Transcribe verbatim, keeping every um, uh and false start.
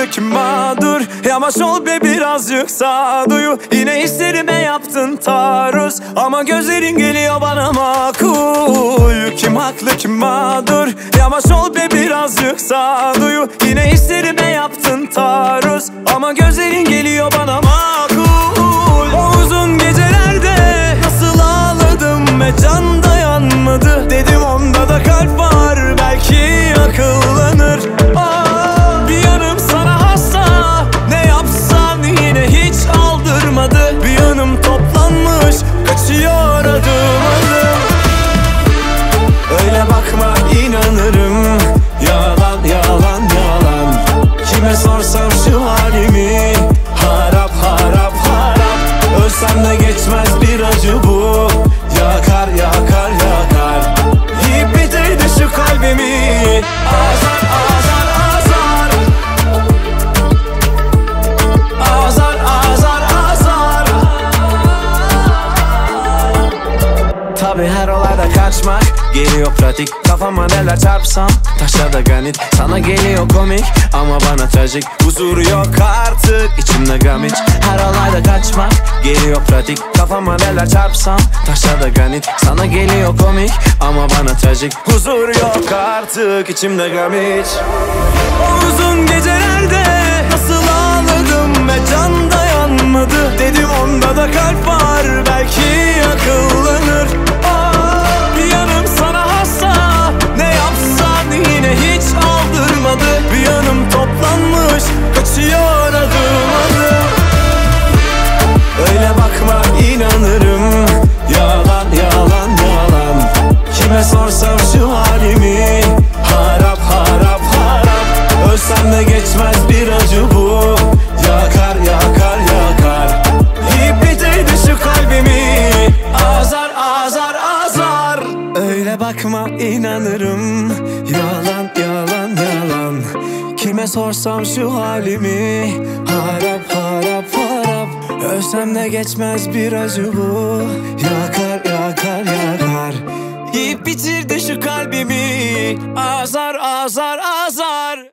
haklı kim mağdur? Yavaş ol be birazcık sağduyu. Yine hislerime yaptın taarruz, ama gözlerin geliyor bana makul. Kim haklı kim mağdur? Yavaş ol be birazcık sağduyu. Yine hislerime yaptın taarruz, ama gözlerin geliyor bana makul. O uzun gecelerde nasıl ağladım ve can dayanmadı. Dedim onda da kalp var, belki akıllanır. Aa, bir yanım sana hasta, ne yapsan yine hiç aldırmadı. Bir yanım toplanmış, kaçıyor adım adım. Öyle bakma inanırım, yalan yalan yalan. Kime sorsam şu halimi, harap harap harap. Ölsem de geçmez bir acı bu, yakar yakar yakar. Yiyip bitirdi şu kalbimi, azar azar azar. Azar azar azar. Tabi her olayda kaçmak geliyor pratik. Kafama neler çarpsam taşa da ganit. Sana geliyor komik ama bana trajik. Huzur yok artık içimde gam hiç. Her olayda kaçmak geliyor pratik. Kafama neler çarpsam taşa da ganit. Sana geliyor komik ama bana trajik. Huzur yok artık içimde gam hiç. O uzun gecelerde nasıl ağladım ve can dayanmadı. Dedim onda da kalp var, belki akıllanır. Aa, bir yanım sana hasta, ne yapsan yine hiç aldırmadı. Bir yanım toplanmış, kaçıyor adım adım. Öyle bakma inanırım, yalan yalan yalan. Kime sorsam şu halimi, harap harap harap. Ölsem de geçmez bir acı bu, yakar yakar yakar. Yiyip bitirdi şu kalbimi, azar azar azar. Öyle bakma inanırım, yalan yalan yalan. Kime sorsam şu halimi, harap harap harap. Ölsem de geçmez bir acı bu, yakar yakar yakar. Yiyip bitirdi şu kalbimi, azar azar azar.